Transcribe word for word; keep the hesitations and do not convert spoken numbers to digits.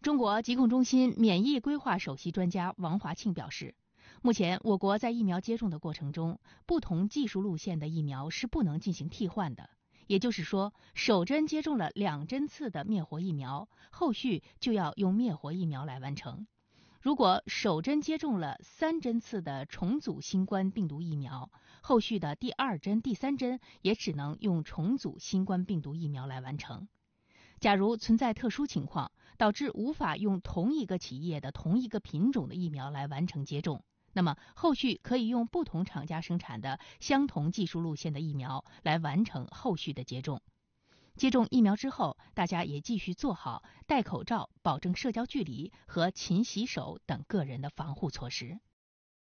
中国疾控中心免疫规划首席专家王华庆表示，目前我国在疫苗接种的过程中，不同技术路线的疫苗是不能进行替换的。也就是说，首针接种了两针次的灭活疫苗，后续就要用灭活疫苗来完成。如果首针接种了三针次的重组新冠病毒疫苗，后续的第二针、第三针也只能用重组新冠病毒疫苗来完成。假如存在特殊情况，导致无法用同一个企业的同一个品种的疫苗来完成接种，那么后续可以用不同厂家生产的相同技术路线的疫苗来完成后续的接种。接种疫苗之后，大家也继续做好戴口罩、保证社交距离和勤洗手等个人的防护措施。